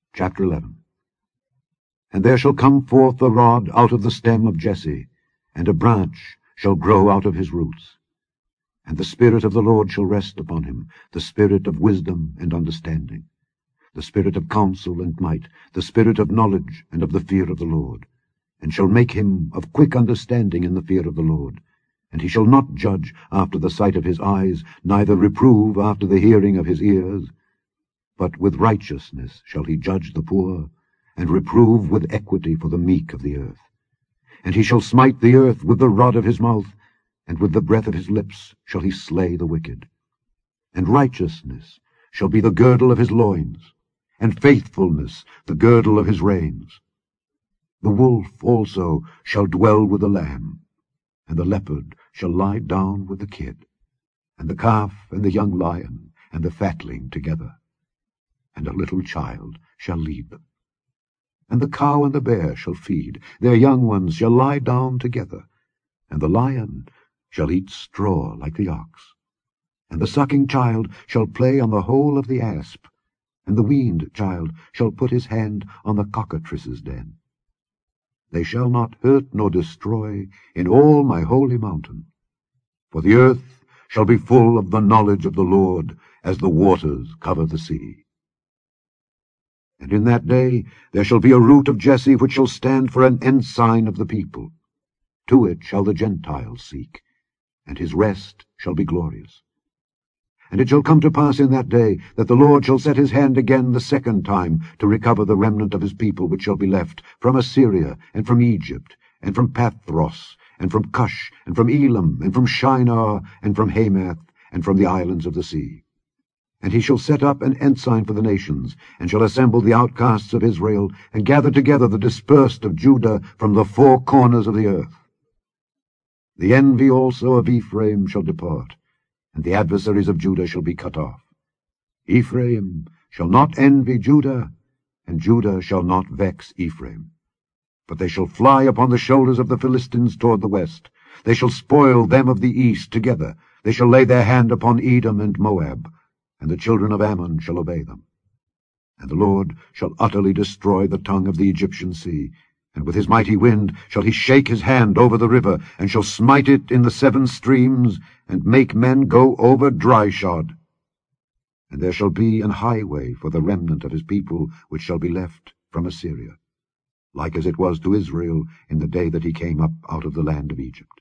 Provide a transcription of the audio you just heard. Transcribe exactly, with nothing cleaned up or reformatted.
Chapter eleven. And there shall come forth a rod out of the stem of Jesse, and a branch shall grow out of his roots. And the Spirit of the Lord shall rest upon him, the Spirit of wisdom and understanding, the Spirit of counsel and might, the Spirit of knowledge and of the fear of the Lord, and shall make him of quick understanding in the fear of the Lord. And he shall not judge after the sight of his eyes, neither reprove after the hearing of his ears. But with righteousness shall he judge the poor, and reprove with equity for the meek of the earth. And he shall smite the earth with the rod of his mouth, and with the breath of his lips shall he slay the wicked. And righteousness shall be the girdle of his loins, and faithfulness the girdle of his reins. The wolf also shall dwell with the lamb, and the leopard shall lie down with the kid, and the calf and the young lion and the fatling together. And a little child shall lead them. And the cow and the bear shall feed, their young ones shall lie down together, and the lion shall eat straw like the ox. And the sucking child shall play on the hole of the asp, and the weaned child shall put his hand on the cockatrice's den. They shall not hurt nor destroy in all my holy mountain, for the earth shall be full of the knowledge of the Lord, as the waters cover the sea. And in that day there shall be a root of Jesse, which shall stand for an ensign of the people. To it shall the Gentiles seek, and his rest shall be glorious. And it shall come to pass in that day that the Lord shall set his hand again the second time to recover the remnant of his people which shall be left from Assyria, and from Egypt, and from Pathros, and from Cush, and from Elam, and from Shinar, and from Hamath, and from the islands of the sea. And he shall set up an ensign for the nations, and shall assemble the outcasts of Israel, and gather together the dispersed of Judah from the four corners of the earth. The envy also of Ephraim shall depart, and the adversaries of Judah shall be cut off. Ephraim shall not envy Judah, and Judah shall not vex Ephraim. But they shall fly upon the shoulders of the Philistines toward the west. They shall spoil them of the east together. They shall lay their hand upon Edom and Moab, and the children of Ammon shall obey them. And the Lord shall utterly destroy the tongue of the Egyptian sea, and with his mighty wind shall he shake his hand over the river, and shall smite it in the seven streams, and make men go over dry-shod. And there shall be an highway for the remnant of his people which shall be left from Assyria, like as it was to Israel in the day that he came up out of the land of Egypt.